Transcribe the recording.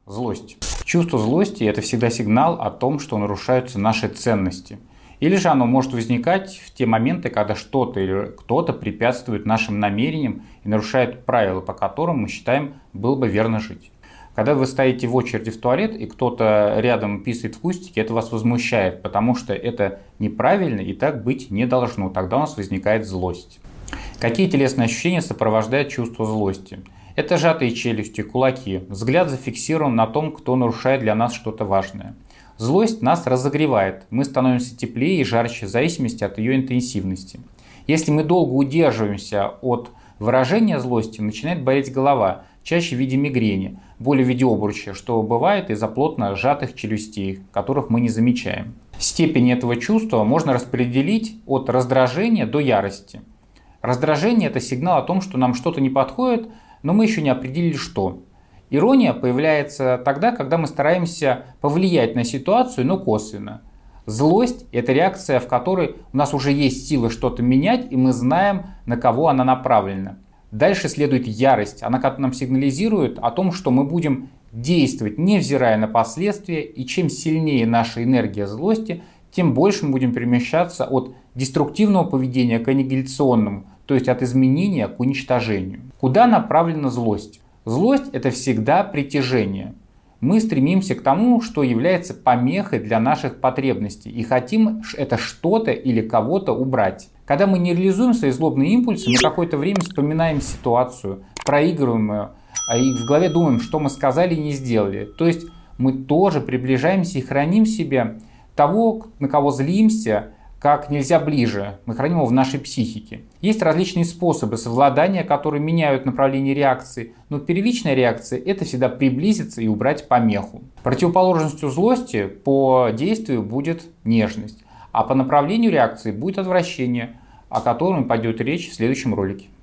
Злость. Чувство злости – это всегда сигнал о том, что нарушаются наши ценности. Или же оно может возникать в те моменты, когда что-то или кто-то препятствует нашим намерениям и нарушает правила, по которым мы считаем, было бы верно жить. Когда вы стоите в очереди в туалет и кто-то рядом писает в кустике, это вас возмущает, потому что это неправильно и так быть не должно. Тогда у нас возникает злость. Какие телесные ощущения сопровождают чувство злости? Это сжатые челюсти, кулаки, взгляд зафиксирован на том, кто нарушает для нас что-то важное. Злость нас разогревает, мы становимся теплее и жарче в зависимости от ее интенсивности. Если мы долго удерживаемся от выражения злости, начинает болеть голова, чаще в виде мигрени, боли в виде обруча, что бывает из-за плотно сжатых челюстей, которых мы не замечаем. Степень этого чувства можно распределить от раздражения до ярости. Раздражение – это сигнал о том, что нам что-то не подходит, но мы еще не определили что. Ирония появляется тогда, когда мы стараемся повлиять на ситуацию, но косвенно. Злость – это реакция, в которой у нас уже есть сила что-то менять, и мы знаем, на кого она направлена. Дальше следует ярость. Она как нам сигнализирует о том, что мы будем действовать, невзирая на последствия, и чем сильнее наша энергия злости, тем больше мы будем перемещаться от деструктивного поведения к аннигиляционному, то есть от изменения к уничтожению. Куда направлена злость? Злость – это всегда притяжение. Мы стремимся к тому, что является помехой для наших потребностей, и хотим это что-то или кого-то убрать. Когда мы не реализуем свои злобные импульсы, мы какое-то время вспоминаем ситуацию, проигрываем ее, и в голове думаем, что мы сказали и не сделали. То есть мы тоже приближаемся и храним в себе того, на кого злимся, как нельзя ближе. Мы храним его в нашей психике. Есть различные способы совладания, которые меняют направление реакции, но первичная реакция – это всегда приблизиться и убрать помеху. Противоположностью злости по действию будет нежность, а по направлению реакции будет отвращение, о котором пойдет речь в следующем ролике.